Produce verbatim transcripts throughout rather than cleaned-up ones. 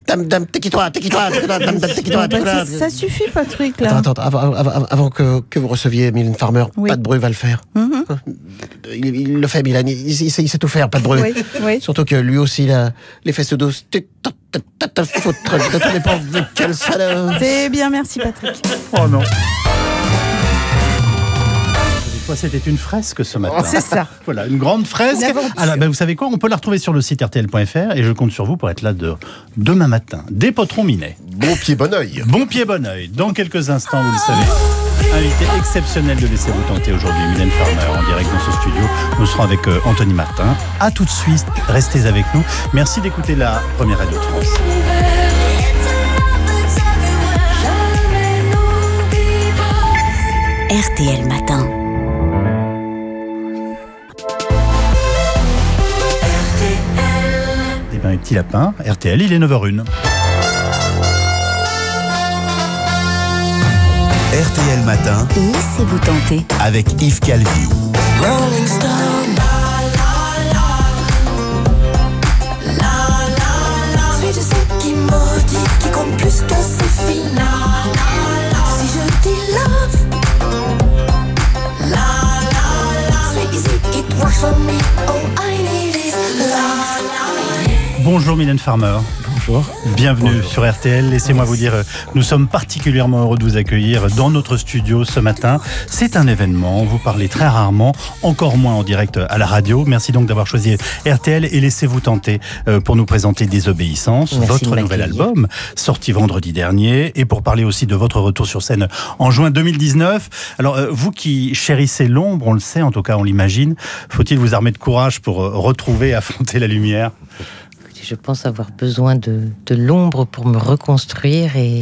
dame, dame, tais-toi, tais-toi, tais-toi, dame, dame, tais-toi, tais-toi. Ça suffit, Patrick, là. Attends, attends, avant, avant, avant que, que vous receviez Mylène Farmer, Oui. pas de bruit va le faire. Mm-hmm. Il, il le fait, Mylène, il, il, il, sait, il sait tout faire, pas de bruit. Oui, oui. Surtout que lui aussi, il a les fesses douces. Tu t'as ta foutre de tous les pauvres, quel salaud. C'est bien, merci, Patrick. Oh non. C'était une fresque ce matin. C'est ça. Voilà, une grande fresque. Une Alors, ben, vous savez quoi, on peut la retrouver sur le site R T L point F R et je compte sur vous pour être là de demain matin. Des potrons Minet. Bon pied, bon oeil. Bon pied, bon oeil. Dans quelques instants, vous le savez, invité exceptionnel de Laissez-vous tenter aujourd'hui, Mylène Farmer, en direct dans ce studio. Nous serons avec euh, Anthony Martin. À tout de suite, restez avec nous. Merci d'écouter la première radio de France. R T L Matin. Eh bien, un petit lapin, R T L, il est neuf heures une. R T L Matin, Laissez-vous tenter avec Yves Calvi. Rolling Stone. Suis-je ce qui maudit, qui compte plus que ses filles? Si je dis love, c'est easy, it works for me. All I need is love. Bonjour Mylène Farmer. Bonjour. Bienvenue Bonjour. sur R T L. Laissez-moi vous dire, nous sommes particulièrement heureux de vous accueillir dans notre studio ce matin. C'est un événement, vous parlez très rarement, encore moins en direct à la radio. Merci donc d'avoir choisi R T L et laissez-vous tenter pour nous présenter Désobéissance, Merci votre de nouvel m'accueillir. album, sorti vendredi dernier, et pour parler aussi de votre retour sur scène en juin deux mille dix-neuf. Alors, vous qui chérissez l'ombre, on le sait, en tout cas on l'imagine, faut-il vous armer de courage pour retrouver, affronter la lumière ? Je pense avoir besoin de, de l'ombre pour me reconstruire et,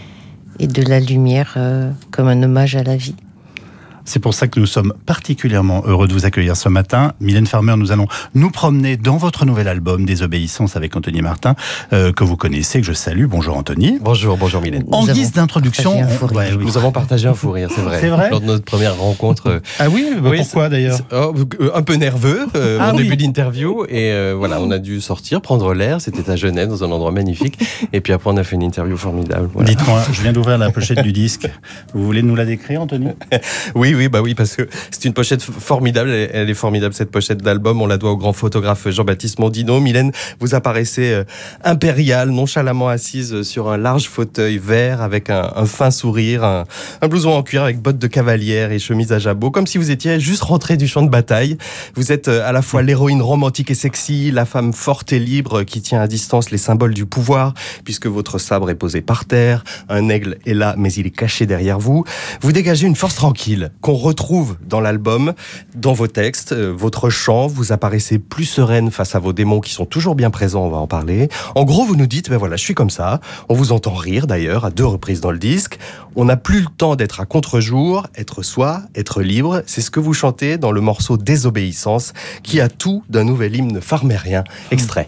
et de la lumière euh, comme un hommage à la vie. C'est pour ça que nous sommes particulièrement heureux de vous accueillir ce matin. Mylène Farmer, nous allons nous promener dans votre nouvel album Désobéissance avec Anthony Martin, euh, que vous connaissez, que je salue. Bonjour Anthony. Bonjour, bonjour Mylène. En Nous guise avons d'introduction, partagé un fou rire. ouais, oui. Nous avons partagé un fou rire, c'est vrai. C'est vrai Lors de notre première rencontre. euh, Ah oui, bah oui, pourquoi d'ailleurs c'est- oh, euh, un peu nerveux euh, Ah au oui. début d'interview. Et euh, voilà, on a dû sortir, prendre l'air. C'était à Genève, dans un endroit magnifique. Et puis après, on a fait une interview formidable. Voilà. Dites-moi, je viens d'ouvrir la pochette du disque. Vous voulez nous la décrire, Anthony ? Oui, oui, bah oui, parce que c'est une pochette formidable. Elle, elle est formidable, cette pochette d'album. On la doit au grand photographe Jean-Baptiste Mondino. Mylène, vous apparaissez euh, impériale, nonchalamment assise sur un large fauteuil vert avec un, un fin sourire, un, un blouson en cuir avec bottes de cavalière et chemise à jabot, comme si vous étiez juste rentré du champ de bataille. Vous êtes euh, à la fois l'héroïne romantique et sexy, la femme forte et libre qui tient à distance les symboles du pouvoir, puisque votre sabre est posé par terre, un aigle est là, mais il est caché derrière vous. Vous dégagez une force tranquille qu'on retrouve dans l'album, dans vos textes, euh, votre chant. Vous apparaissez plus sereine face à vos démons qui sont toujours bien présents, on va en parler. En gros, vous nous dites, ben voilà, je suis comme ça. On vous entend rire d'ailleurs à deux reprises dans le disque. On n'a plus le temps d'être à contre-jour, être soi, être libre. C'est ce que vous chantez dans le morceau Désobéissance, qui a tout d'un nouvel hymne farmérien. Extrait.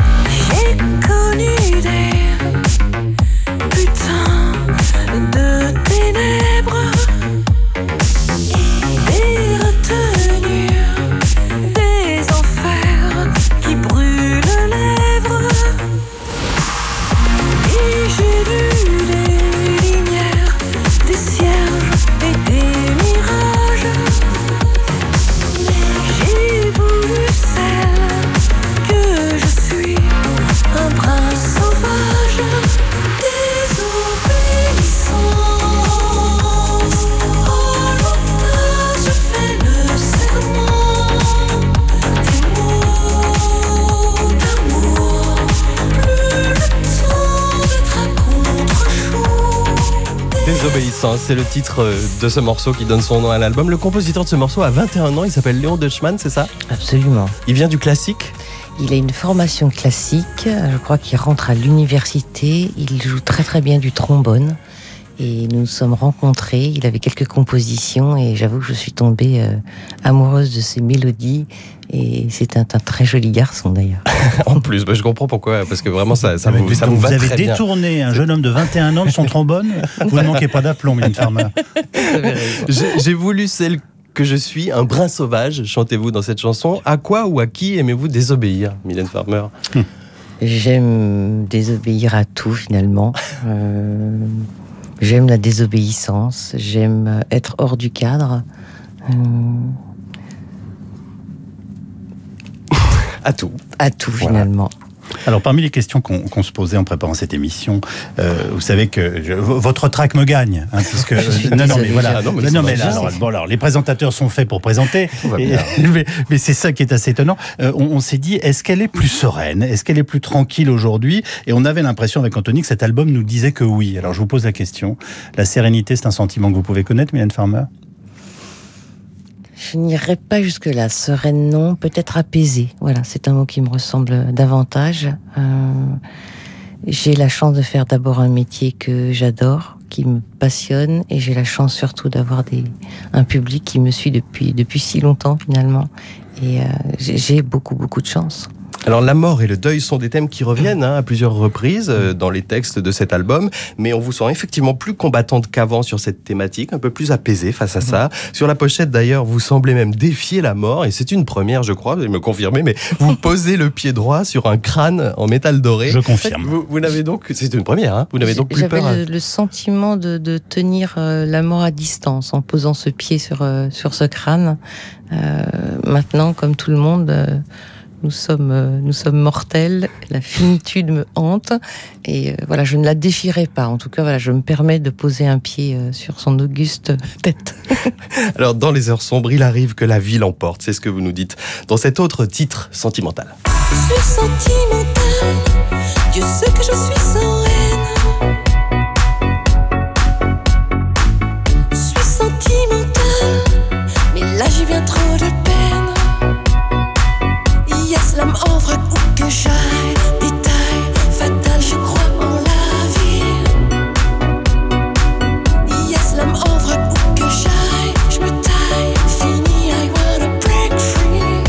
J'ai connu des putains de ténèbres, des retenues, des enfers qui brûlent les lèvres. Et j'ai vu des lumières, des cierges et des mirages. J'ai voulu celle que je suis, un prince sauvage, désobéissance. Oh l'auteur, je fais le serment des mots d'amour. Plus le temps d'être à contre-jour. Désobéissance, c'est le titre euh, de ce morceau qui donne son nom à l'album. Le compositeur de ce morceau a vingt et un ans, il s'appelle Léon Deutschmann, c'est ça ? Absolument. Il vient du classique ? Il a une formation classique, je crois qu'il rentre à l'université, il joue très très bien du trombone. Et nous nous sommes rencontrés, il avait quelques compositions et j'avoue que je suis tombée euh, amoureuse de ses mélodies. Et c'est un, un très joli garçon d'ailleurs. En plus, bah, je comprends pourquoi, parce que vraiment ça, ça, vous, ça Donc, vous va vous avez très bien. détourné un jeune homme de vingt et un ans de son trombone. Vous ne manquez pas d'aplomb, Mylène Farmer. J'ai, j'ai voulu celle que je suis, un brin sauvage, chantez-vous dans cette chanson. À quoi ou à qui aimez-vous désobéir, Mylène Farmer ? J'aime désobéir à tout finalement. Euh, j'aime la désobéissance. J'aime être hors du cadre. Euh, À tout. à tout Voilà. finalement. Alors, parmi les questions qu'on qu'on se posait en préparant cette émission, euh, vous savez que je- v- votre track me gagne, hein, puisque suis non, non, mais désolée, voilà, ah non, mais non, c'est mais pas là, juste. alors, bon, alors, les présentateurs sont faits pour présenter, va et- bien. mais, mais c'est ça qui est assez étonnant. Euh, on on s'est dit, est-ce qu'elle est plus sereine, est-ce qu'elle est plus tranquille aujourd'hui? Et on avait l'impression avec Anthony que cet album nous disait que oui. Alors, je vous pose la question. La sérénité, c'est un sentiment que vous pouvez connaître, Mylène Farmer? Je n'irai pas jusque-là. Sereine, non. Peut-être apaisée. Voilà, c'est un mot qui me ressemble davantage. Euh, j'ai la chance de faire d'abord un métier que j'adore, qui me passionne, et j'ai la chance surtout d'avoir des, un public qui me suit depuis, depuis si longtemps finalement. Et euh, j'ai, j'ai beaucoup, beaucoup de chance. Alors la mort et le deuil sont des thèmes qui reviennent hein, à plusieurs reprises euh, dans les textes de cet album, mais on vous sent effectivement plus combattante qu'avant sur cette thématique, un peu plus apaisée face à ça. Sur la pochette d'ailleurs, vous semblez même défier la mort, et c'est une première je crois, vous allez me confirmer, mais vous posez le pied droit sur un crâne en métal doré. Je confirme. Vous, vous n'avez donc, c'est une première, hein, vous n'avez donc plus J'avais peur. le, le sentiment de, de tenir euh, la mort à distance en posant ce pied sur, euh, sur ce crâne. Euh, maintenant, comme tout le monde, euh, nous sommes, euh, nous sommes mortels. La finitude me hante. Et euh, voilà, je ne la défierai pas. En tout cas, voilà, je me permets de poser un pied euh, sur son auguste tête. Alors dans les heures sombres, il arrive que la vie l'emporte, c'est ce que vous nous dites dans cet autre titre sentimental. Je suis sentimentale, Dieu sait que je suis sans haine. Je suis sentimentale, mais là j'ai bien trop de peine. Yes, l'âme en vrac où que j'aille, détail fatal, je crois en la vie. Yes, l'âme en vrac où que j'aille, je me taille, fini, I wanna break free.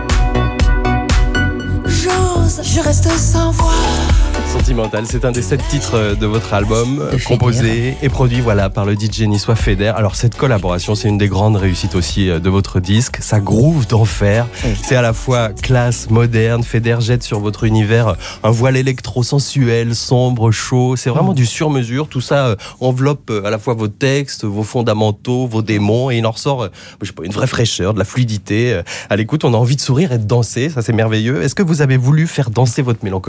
J'ose, je reste sans voix. Sentimental, c'est un des sept titres de votre album, De composé et produit voilà, par le D J niçois Feder. Alors cette collaboration, c'est une des grandes réussites aussi de votre disque. Ça groove d'enfer. Oui. C'est à la fois classe, moderne. Feder jette sur votre univers un voile électro-sensuel, sombre, chaud. C'est vraiment du sur-mesure. Tout ça euh, enveloppe euh, à la fois vos textes, vos fondamentaux, vos démons. Et il en ressort euh, je sais pas, une vraie fraîcheur, de la fluidité. Euh, À l'écoute, on a envie de sourire et de danser. Ça, c'est merveilleux. Est-ce que vous avez voulu faire danser votre mélancolie ?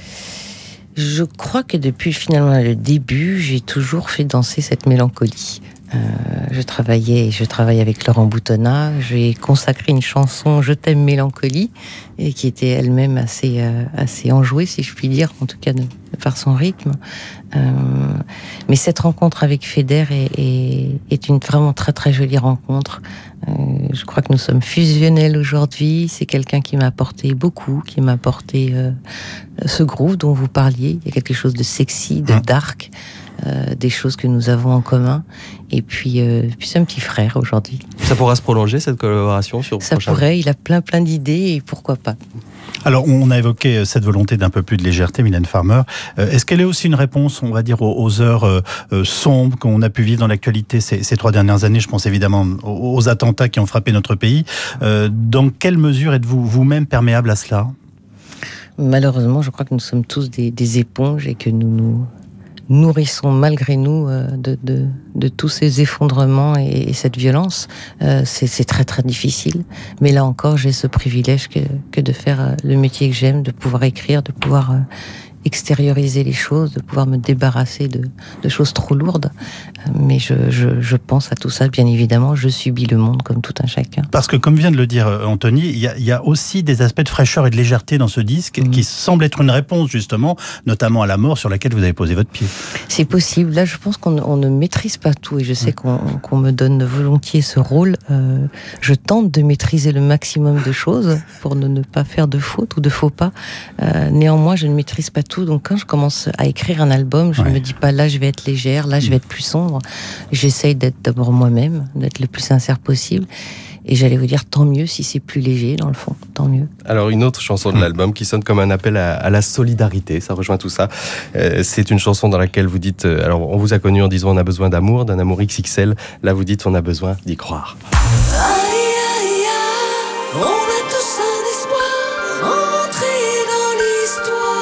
Je crois que depuis finalement le début, j'ai toujours fait danser cette mélancolie. Euh, je travaillais, je travaille avec Laurent Boutonnat. J'ai consacré une chanson "Je t'aime mélancolie" et qui était elle-même assez euh, assez enjouée, si je puis dire, en tout cas de, par son rythme. Euh, mais cette rencontre avec Feder est, est, est une vraiment très très jolie rencontre. Euh, je crois que nous sommes fusionnels aujourd'hui. C'est quelqu'un qui m'a apporté beaucoup, qui m'a apporté euh, ce groove dont vous parliez. Il y a quelque chose de sexy, de dark, euh, des choses que nous avons en commun. Et puis, euh, puis c'est un petit frère aujourd'hui. Ça pourra se prolonger, cette collaboration sur Ça prochain- pourrait, il a plein plein d'idées et pourquoi pas. Alors, on a évoqué cette volonté d'un peu plus de légèreté, Mylène Farmer. Euh, Est-ce qu'elle est aussi une réponse, on va dire, aux, aux heures euh, euh, sombres qu'on a pu vivre dans l'actualité ces, ces trois dernières années? Je pense évidemment aux, aux attentats qui ont frappé notre pays. Euh, dans quelle mesure êtes-vous vous-même perméable à cela? Malheureusement, je crois que nous sommes tous des, des éponges et que nous nous nourrissons malgré nous euh, de, de, de tous ces effondrements et, et cette violence. Euh, c'est, c'est très très difficile. Mais là encore, j'ai ce privilège que, que de faire euh, le métier que j'aime, de pouvoir écrire, de pouvoir euh, extérioriser les choses, de pouvoir me débarrasser de, de choses trop lourdes. Euh, mais je, je, je pense à tout ça, bien évidemment. Je subis le monde comme tout un chacun. Parce que, comme vient de le dire euh, Anthony, il y a, il y a aussi des aspects de fraîcheur et de légèreté dans ce disque Mmh. qui semblent être une réponse, justement, notamment à la mort sur laquelle vous avez posé votre pied. C'est possible. Là, je pense qu'on on ne maîtrise pas tout et je sais qu'on, qu'on me donne volontiers ce rôle. Euh, je tente de maîtriser le maximum de choses pour ne, ne pas faire de fautes ou de faux pas. Euh, néanmoins, je ne maîtrise pas tout. Donc, quand je commence à écrire un album, je ne Ouais. me dis pas là, je vais être légère, là, je vais être plus sombre. J'essaye d'être d'abord moi-même, d'être le plus sincère possible. Et j'allais vous dire, tant mieux si c'est plus léger, dans le fond. Tant mieux. Alors une autre chanson de l'album qui sonne comme un appel à, à la solidarité, ça rejoint tout ça. Euh, c'est une chanson dans laquelle vous dites, euh, alors on vous a connu en disant on a besoin d'amour, d'un amour X X L, là vous dites on a besoin d'y croire. Aïe, aïe, aïe, on a tous un espoir, entrer dans l'histoire.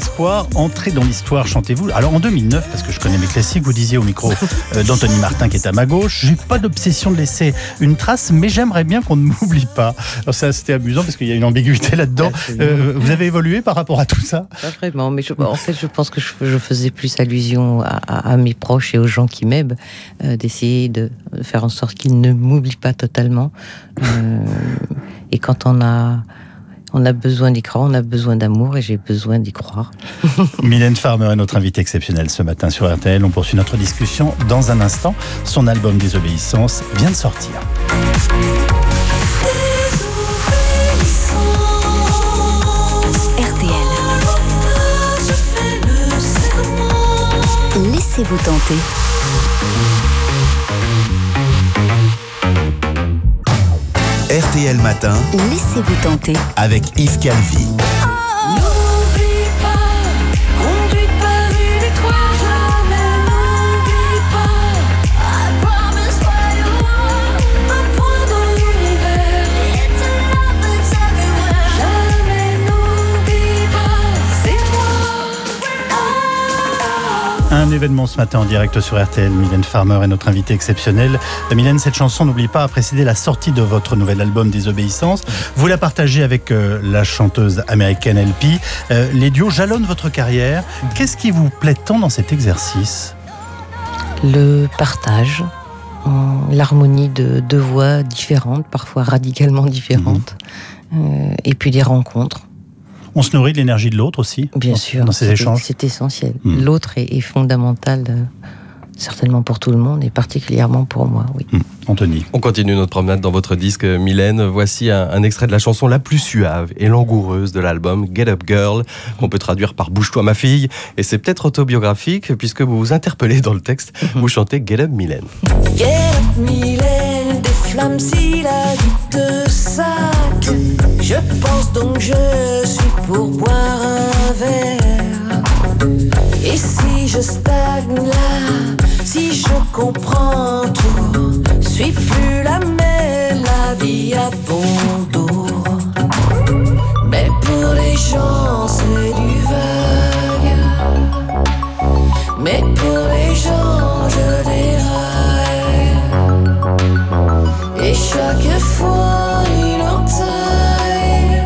espoir, entrez dans l'histoire, chantez-vous. Alors en deux mille neuf, parce que je connais mes classiques, vous disiez au micro euh, d'Anthony Martin qui est à ma gauche, j'ai pas d'obsession de laisser une trace, mais j'aimerais bien qu'on ne m'oublie pas. Alors ça, c'était amusant parce qu'il y a une ambiguïté là-dedans. Euh, vous avez évolué par rapport à tout ça? Pas vraiment, mais je, en fait, je pense que je, je faisais plus allusion à, à, à mes proches et aux gens qui m'aiment, euh, d'essayer de faire en sorte qu'ils ne m'oublient pas totalement. Euh, et quand on a, on a besoin d'y croire, on a besoin d'amour et j'ai besoin d'y croire. Mylène Farmer est notre invitée exceptionnelle ce matin sur R T L. On poursuit notre discussion dans un instant. Son album Désobéissance vient de sortir. R T L. Laissez-vous tenter. R T L Matin, Laissez-vous tenter. avec Yves Calvi. N'oublie pas, conduite par une étoile, jamais n'oublie pas. I promise by you, un point dans l'univers. It's a love that's everywhere. Jamais n'oublie pas, c'est toi. Oh. Un événement ce matin en direct sur R T L. Mylène Farmer est notre invitée exceptionnelle. Mylène, cette chanson, n'oublie pas, a précédé la sortie de votre nouvel album Désobéissance. Vous la partagez avec euh, la chanteuse américaine L P. Euh, les duos jalonnent votre carrière. Qu'est-ce qui vous plaît tant dans cet exercice? Le partage, euh, l'harmonie de deux voix différentes, parfois radicalement différentes, mmh. euh, et puis des rencontres. On se nourrit de l'énergie de l'autre aussi, Bien dans, sûr, dans ces c'est, échanges. c'est essentiel. Mmh. L'autre est, est fondamental, euh, certainement pour tout le monde, et particulièrement pour moi, oui. Mmh. Anthony. On continue notre promenade dans votre disque, Mylène. Voici un, un extrait de la chanson la plus suave et langoureuse de l'album, Get Up Girl, qu'on peut traduire par Bouge-toi ma fille. Et c'est peut-être autobiographique, puisque vous vous interpellez dans le texte. Vous chantez Get Up Mylène. Get up, Mylène, des flammes si la vie te sac. Je pense donc je suis pour boire un verre. Et si je stagne là, si je comprends tout, suis plus la même, la vie a bon dos. Mais pour les gens c'est du vague. Mais pour les gens je déraille. Et chaque fois une entaille.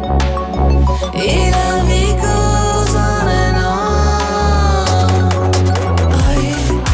Et la vie goes on and on. I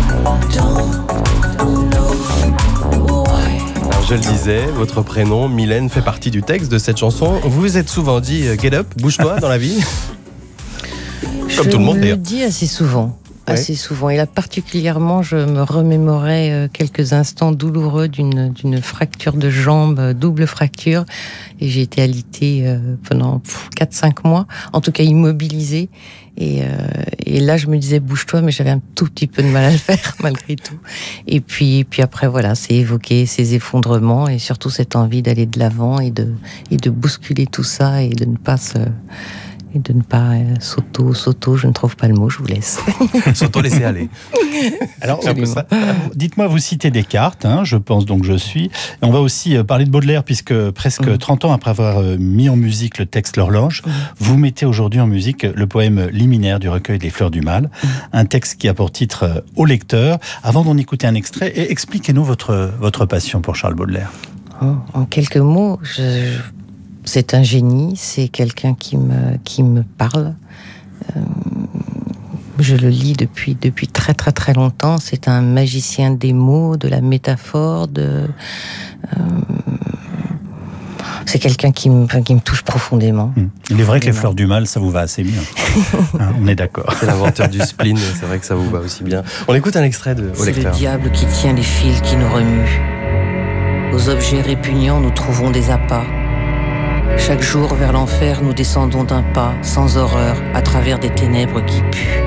don't know why. Alors, je le disais, votre prénom, Mylène, fait partie du texte de cette chanson. Vous vous êtes souvent dit « Get up, bouge-toi » dans la vie? Comme je tout le monde, me d'ailleurs. le dis assez souvent. Ouais. Assez souvent. Et là, particulièrement, je me remémorais euh, quelques instants douloureux d'une, d'une fracture de jambe, euh, double fracture. Et j'ai été alitée euh, pendant quatre cinq mois, en tout cas immobilisée. Et, euh, et là, je me disais, bouge-toi, mais j'avais un tout petit peu de mal à le faire, malgré tout. Et puis, puis après, voilà, c'est évoquer ces effondrements et surtout cette envie d'aller de l'avant et de, et de bousculer tout ça et de ne pas se... Et de ne pas euh, s'auto, s'auto, je ne trouve pas le mot, je vous laisse. S'auto laisser aller. Alors, C'est un peu ça. dites-moi, vous citez Descartes, hein, je pense donc je suis. Et on va aussi parler de Baudelaire, puisque presque mmh. trente ans après avoir mis en musique le texte L'Horloge, mmh. vous mettez aujourd'hui en musique le poème liminaire du recueil des Fleurs du Mal, mmh. un texte qui a pour titre Au lecteur. Avant d'en écouter un extrait, et expliquez-nous votre, votre passion pour Charles Baudelaire. En, en quelques mots, je... je... c'est un génie, c'est quelqu'un qui me, qui me parle. Euh, je le lis depuis, depuis très très très longtemps. C'est un magicien des mots, de la métaphore. De, euh, c'est quelqu'un qui me, qui me touche profondément. Il est vrai que les Fleurs du Mal, ça vous va assez bien. Hein, on est d'accord. C'est l'inventeur du spleen, c'est vrai que ça vous va aussi bien. On écoute un extrait de Au C'est lecteur. le diable qui tient les fils qui nous remuent. Aux objets répugnants, nous trouvons des appâts. Chaque jour vers l'enfer, nous descendons d'un pas, sans horreur, à travers des ténèbres qui puent.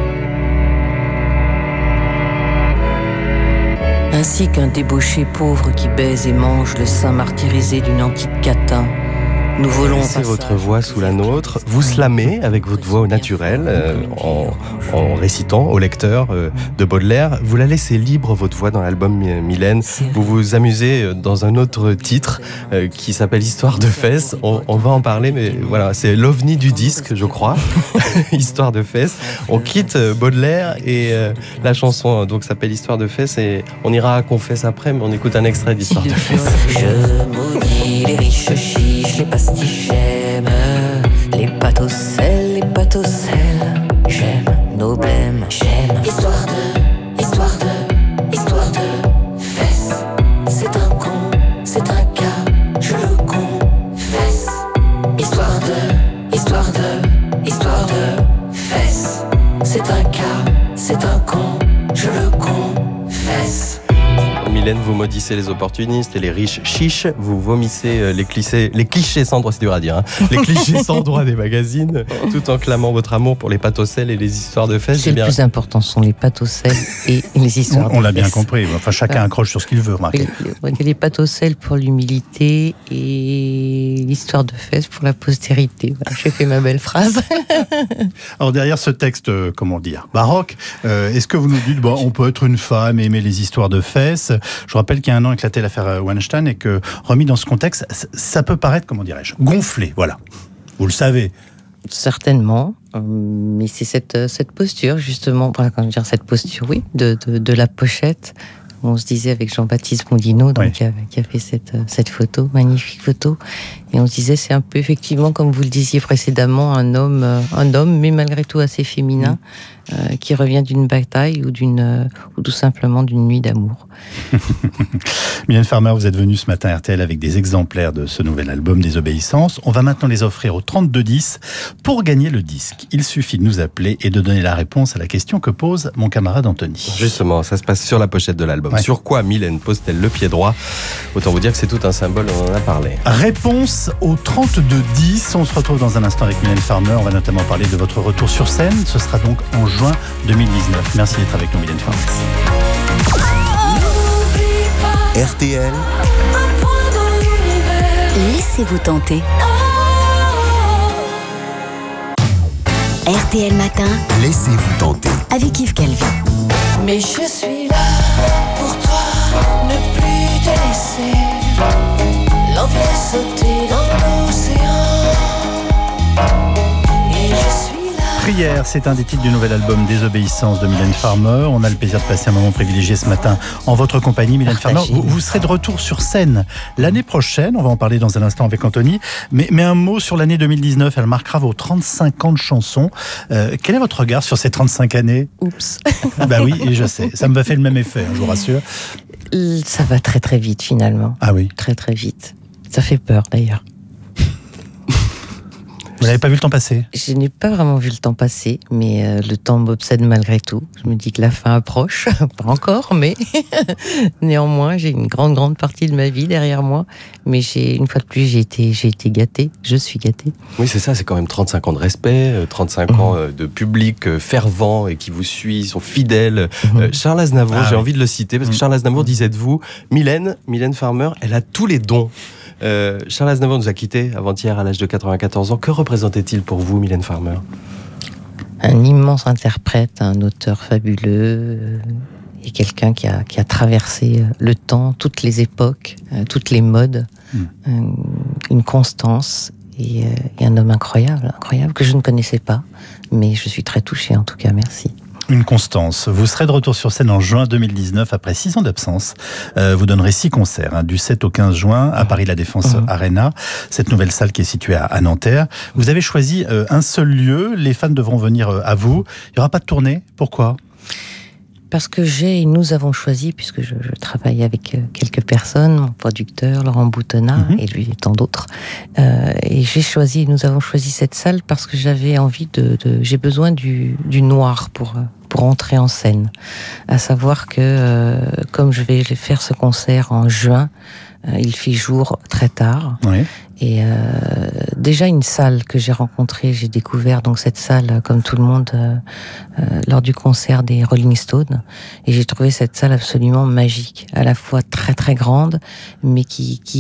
Ainsi qu'un débauché pauvre qui baise et mange le sein martyrisé d'une antique catin, Nous volons. Laissez votre voix sous la nôtre, vous slamez avec votre voix au naturel, euh, en, en récitant au lecteur euh, de Baudelaire. Vous la laissez libre, votre voix, dans l'album euh, Mylène. Vous vous amusez dans un autre titre euh, qui s'appelle Histoire de fesses. On, on va en parler, mais voilà, c'est l'ovni du disque, je crois. Histoire de fesses. On quitte euh, Baudelaire et euh, la chanson donc s'appelle Histoire de fesses et on ira à Confesse après, mais on écoute un extrait d'Histoire de fesses. Je maudis les riches chiches, les pastichèmes, les pâtes au sel, les pâtes au sel. J'aime nos blêmes, j'aime. Histoire de, histoire de, histoire de fesses. C'est un con, c'est un cas, je le confesse. Histoire de, histoire de, histoire de fesses. C'est un cas, c'est un con, je le confesse. Mylène, vous maudissez les opportunistes et les riches chiches, vous vomissez les clichés, les clichés sans droit, c'est dur à dire, hein, les clichés sans droit des magazines, tout en clamant votre amour pour les pâtes au sel et les histoires de fesses. C'est le bien... plus important, ce sont les pâtes au sel et les histoires on, de fesses. On l'a bien compris, enfin chacun accroche sur ce qu'il veut, remarquez. Les, les pâtes au sel pour l'humilité et l'histoire de fesses pour la postérité. Voilà, j'ai fait ma belle phrase. Alors derrière ce texte, euh, comment dire, baroque, euh, est-ce que vous nous dites, bon, on peut être une femme et aimer les histoires de fesses? Je rappelle qu'il y a un an éclatait l'affaire Weinstein et que, remis dans ce contexte, ça peut paraître, comment dirais-je, gonflé, voilà. Vous le savez. Certainement, mais c'est cette, cette posture, justement, enfin, quand je veux dire cette posture, oui, de, de, de la pochette. On se disait avec Jean-Baptiste Mondino, donc, oui. qui, a, qui a fait cette, cette photo, magnifique photo, et on se disait, c'est un peu effectivement, comme vous le disiez précédemment, un homme, un homme mais malgré tout assez féminin, mmh. euh, qui revient d'une bataille ou, d'une, euh, ou tout simplement d'une nuit d'amour. Mylène Farmer, vous êtes venue ce matin à R T L avec des exemplaires de ce nouvel album Désobéissance. On va maintenant les offrir au trente-deux dix. Pour gagner le disque, il suffit de nous appeler et de donner la réponse à la question que pose mon camarade Anthony. Justement, ça se passe sur la pochette de l'album. Ouais. Sur quoi Mylène pose-t-elle le pied droit? Autant vous dire que c'est tout un symbole, on en a parlé. Réponse au trente-deux dix. On se retrouve dans un instant avec Mylène Farmer. On va notamment parler de votre retour sur scène. Ce sera donc en juin deux mille dix-neuf. Merci d'être avec nous, Mylène Farmer. R T L. Laissez-vous tenter. R T L Matin. Laissez-vous tenter. Avec Yves Calvi. Mais je suis là pour toi, ne plus te laisser. L'envie de sauter dans l'océan. Et je suis là. Prière, c'est un des titres du nouvel album Désobéissance de Mylène Farmer. On a le plaisir de passer un moment privilégié ce matin en votre compagnie, Mylène Farmer. Vous, vous serez de retour sur scène l'année prochaine. On va en parler dans un instant avec Anthony. Mais, mais un mot sur l'année deux mille dix-neuf. Elle marquera vos trente-cinq ans de chansons. Euh, quel est votre regard sur ces trente-cinq années? Oups. Bah oui, et je sais. Ça me va faire le même effet, hein, je vous rassure. Ça va très très vite finalement. Ah oui. Très très vite. Ça fait peur d'ailleurs. Vous n'avez pas vu le temps passer? Je n'ai pas vraiment vu le temps passer, mais euh, le temps m'obsède malgré tout. Je me dis que la fin approche, pas encore, mais néanmoins, j'ai une grande, grande partie de ma vie derrière moi. Mais j'ai, une fois de plus, j'ai été, j'ai été gâtée, je suis gâtée. Oui, c'est ça, c'est quand même trente-cinq ans de respect, trente-cinq mmh. ans de public fervent et qui vous suit, sont fidèles. Mmh. Euh, Charles Aznavour, ah, j'ai oui. envie de le citer, parce que mmh. Charles Aznavour disait de vous, Mylène, Mylène Farmer, elle a tous les dons. Euh, Charles Aznavour nous a quittés avant-hier à l'âge de quatre-vingt-quatorze ans. Que représentait-il pour vous, Mylène Farmer? Un immense interprète, un auteur fabuleux, euh, et quelqu'un qui a, qui a traversé le temps, toutes les époques, euh, toutes les modes, mmh. euh, une constance et, euh, et un homme incroyable, incroyable, que je ne connaissais pas, mais je suis très touchée en tout cas, merci. Une constance. Vous serez de retour sur scène en juin deux mille dix-neuf après six ans d'absence. Euh, vous donnerez six concerts, hein, du sept au quinze juin à Paris La Défense mmh. Arena, cette nouvelle salle qui est située à, à Nanterre. Vous avez choisi euh, un seul lieu. Les fans devront venir euh, à vous. Il n'y aura pas de tournée. Pourquoi ? Parce que j'ai, nous avons choisi, puisque je, je travaille avec quelques personnes, mon producteur Laurent Boutonnat mmh. et lui et tant d'autres, euh, et j'ai choisi, nous avons choisi cette salle parce que j'avais envie de, de j'ai besoin du, du noir pour pour entrer en scène. À savoir que euh, comme je vais faire ce concert en juin, euh, il fait jour très tard. Oui. Et euh, déjà une salle que j'ai rencontrée, j'ai découvert donc cette salle comme tout le monde euh, euh, lors du concert des Rolling Stones, et j'ai trouvé cette salle absolument magique, à la fois très très grande, mais qui qui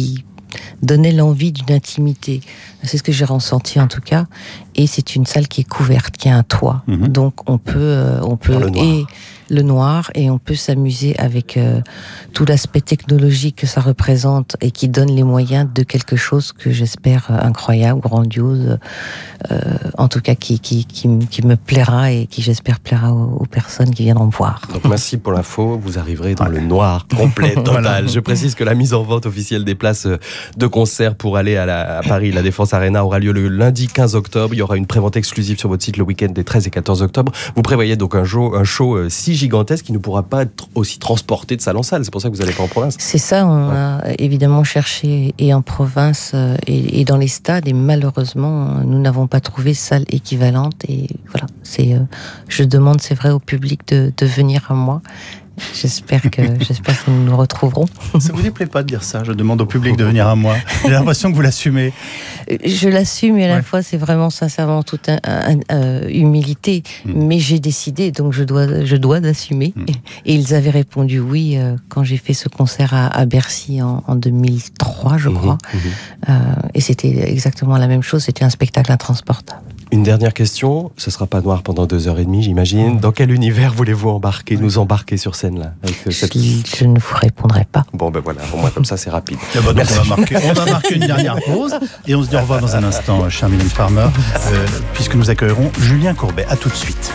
donnait l'envie d'une intimité. C'est ce que j'ai ressenti en tout cas. Et c'est une salle qui est couverte, qui a un toit. Mmh. Donc on peut, euh, on peut le et le noir et on peut s'amuser avec euh, tout l'aspect technologique que ça représente et qui donne les moyens de quelque chose que j'espère euh, incroyable, grandiose, euh, en tout cas qui, qui, qui, qui me plaira et qui j'espère plaira aux, aux personnes qui viendront me voir. Donc merci pour l'info, vous arriverez dans le noir complet, total. Voilà. Je précise que la mise en vente officielle des places de concert pour aller à, la, à Paris, la Défense Arena, aura lieu le lundi quinze octobre. Il y aura une prévente exclusive sur votre site le week-end des treize et quatorze octobre. Vous prévoyez donc un show, un show euh, si gigantesque qui ne pourra pas être aussi transporté de salle en salle. C'est pour ça que vous n'allez pas en province. C'est ça, on ouais. a évidemment cherché et en province et, et dans les stades et malheureusement nous n'avons pas trouvé salle équivalente et voilà, c'est, euh, je demande c'est vrai au public de, de venir à moi. J'espère que, j'espère que nous nous retrouverons. Ça vous déplaît pas de dire ça? Je demande au public de venir à moi. J'ai l'impression que vous l'assumez. Je l'assume et à ouais. la fois c'est vraiment sincèrement toute un, un, un, euh, humilité. Mmh. Mais j'ai décidé donc je dois, je dois d'assumer. Mmh. Et ils avaient répondu oui euh, quand j'ai fait ce concert à, à Bercy en, en deux mille trois, je crois. Mmh. Euh, et c'était exactement la même chose. C'était un spectacle intransportable. Une dernière question, ce sera pas noir pendant deux heures et demie, j'imagine. Dans quel univers voulez-vous embarquer, oui. nous embarquer sur scène là avec cette... je, je ne vous répondrai pas. Bon ben voilà, au moins comme ça c'est rapide. Ah bah donc on, va marquer, on va marquer une dernière pause et on se dit au revoir dans un instant, cher Mylène Farmer, euh, puisque nous accueillerons Julien Courbet. À tout de suite.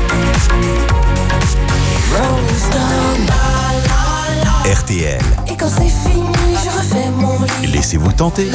R T L. Et quand c'est fini, je refais mon lit. Laissez-vous tenter.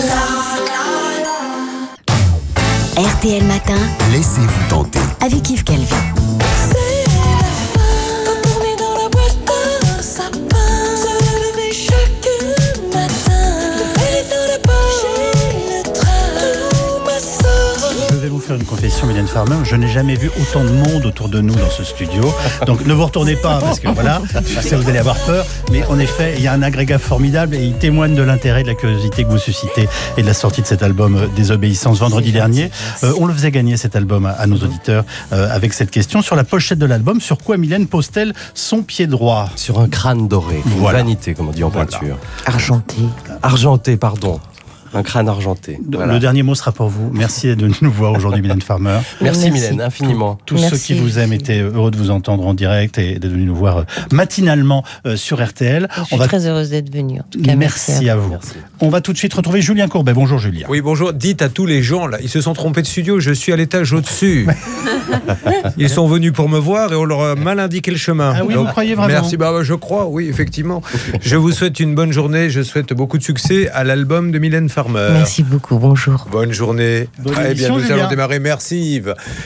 R T L Matin, laissez-vous tenter avec Yves Calvi. C'est la fin, quand on est dans la boîte à sapin, se lever chaque matin, le verre dans la poche et le train, tout m'assort. Je vais vous faire une confession, Mylène Farmer. Je n'ai jamais vu autant de monde autour de nous dans ce studio. Donc ne vous retournez pas parce que voilà, je sais que vous allez avoir peur. Mais en effet, il y a un agrégat formidable et il témoigne de l'intérêt, de la curiosité que vous suscitez et de la sortie de cet album Désobéissance vendredi dernier. Euh, on le faisait gagner cet album à, à nos auditeurs euh, avec cette question. Sur la pochette de l'album, sur quoi Mylène pose-t-elle son pied droit? Sur un crâne doré, une voilà. vanité comme on dit en voilà. peinture. Argenté. Argenté, pardon. Un crâne argenté. Voilà. Le dernier mot sera pour vous. Merci de nous voir aujourd'hui, Mylène Farmer. Merci, Merci Mylène, infiniment. Tous Merci. Ceux qui vous aiment étaient heureux de vous entendre en direct et de venir nous voir matinalement sur R T L. Je suis On va... très heureuse d'être venue. En tout cas, merci, merci à vous. Merci. On va tout de suite retrouver Julien Courbet. Bonjour Julien. Oui, bonjour. Dites à tous les gens, là, ils se sont trompés de studio. Je suis à l'étage au-dessus. Ils sont venus pour me voir et on leur a mal indiqué le chemin. Ah oui, Donc, vous croyez vraiment? Merci. Bah, je crois, oui, effectivement. Je vous souhaite une bonne journée. Je souhaite beaucoup de succès à l'album de Mylène Farmer. Merci beaucoup. Bonjour. Bonne journée. Bonne Très émission, bien, nous Julien. allons démarrer. Merci Yves.